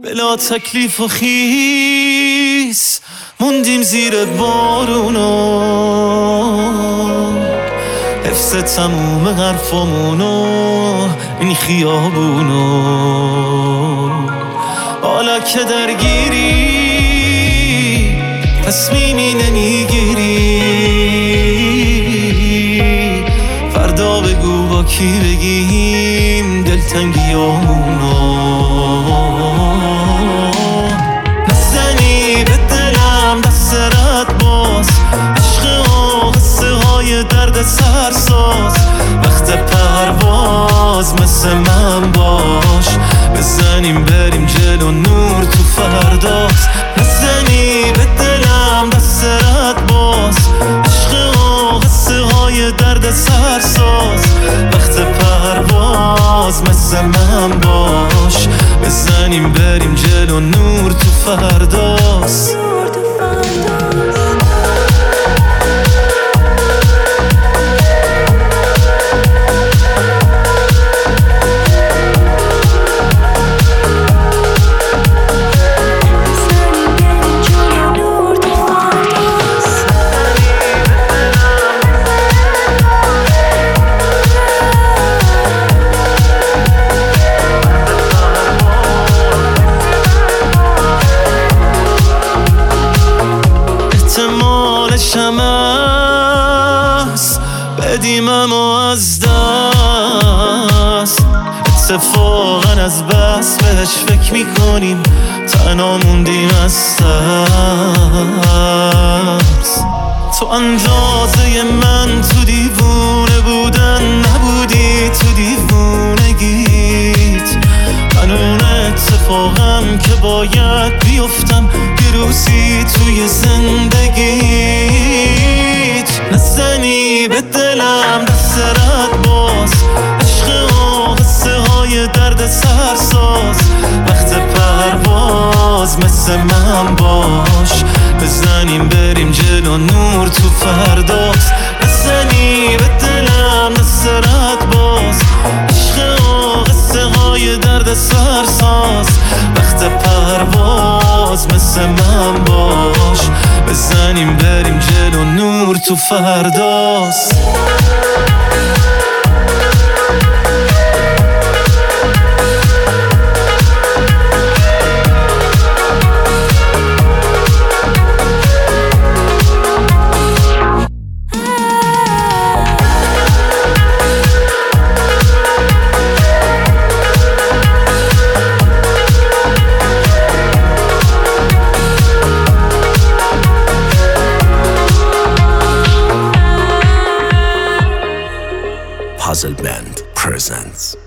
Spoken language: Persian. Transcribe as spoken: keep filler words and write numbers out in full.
بلا تکلیف و خیس موندیم زیر بارونا، حفظ تموم حرفامونو این خیابونو. حالا که درگیری تصمیمی نمیگیری، فردا بگو با کی بگیم دلتنگیامونو. نزنی به دلم دست رد باز، عشق و قصه های درد سرساز. وقت پرواز مثل من باش، بزنیم بریم جلو نور تو فرداست. نزنی به دلم دست رد باز، عشق و قصه های درد سرساز. وقت پرواز مثل من باش، بزنیم بریم جلو نور تو فرداست. احتمالشم هست بدیم اما از دست، اتفاقا از بس بهش فکر میکنیم تنها موندیم از ترس. تو اندازه من تو دیوونه بودن نبودی، تو دیوونگیت من اون اتفاقم که باید بیفتم یه روزی توی زندگیت. نزنی به دلم دست رد باز، عشق و قصه های درد سرساز. وقت پرواز مثل من باش، بزنیم بریم جلو نور تو فرداست. نزنی به دلم دست رد باز، عشق و قصه های درد سرساز. وقت پرواز مثل من باش، بزنیم بریم جلو نور تو فرداست. Puzzle Band presents